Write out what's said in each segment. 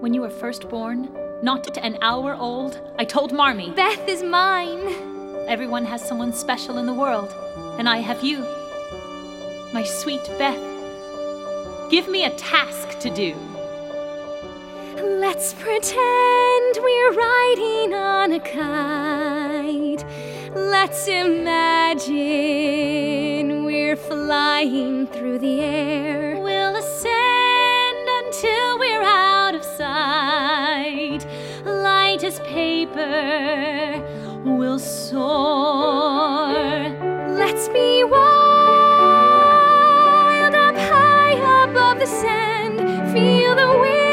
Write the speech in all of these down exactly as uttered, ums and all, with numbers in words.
When you were first born, not an hour old, I told Marmee, Beth is mine. Everyone has someone special in the world, and I have you. My sweet Beth, give me a task to do. Let's pretend we're riding on a kite. Let's imagine we're flying through the air. We'll ascend until we're out of sight. Light as paper, we'll soar. Let's be wild up high above the sand. Feel the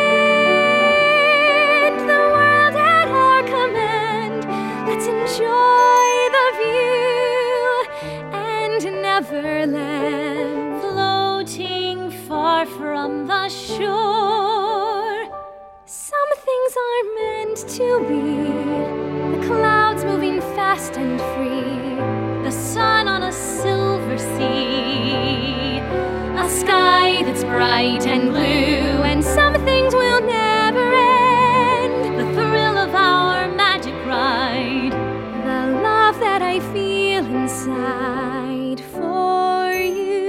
wind, the world at our command. Let's enjoy the view and never land. Floating far from the shore. Some things are meant to be. The clouds moving fast and free. The sun on a silver sea. A sky that's bright and blue. And some things will never end. The thrill of our magic ride. The love that I feel inside for you.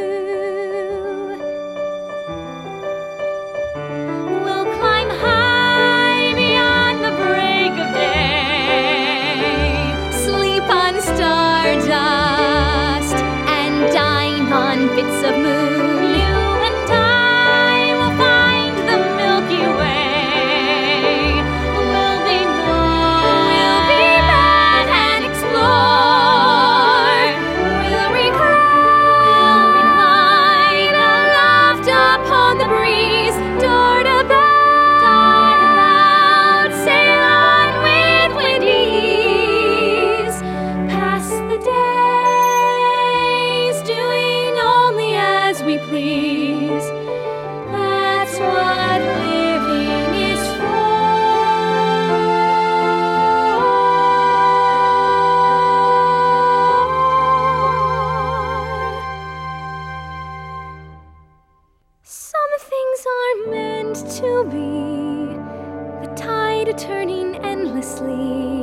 We'll climb high beyond the break of day. Sleep on stardust and dine on bits of moon. You and I will find the Milky Way. We'll be mad, We'll be mad and explore. We'll recline, aloft upon the breeze. Dart about, dart about, sail on with windy ease. Pass the days, doing only as we please. That's what living is for. Some things are meant to be. The tide turning endlessly.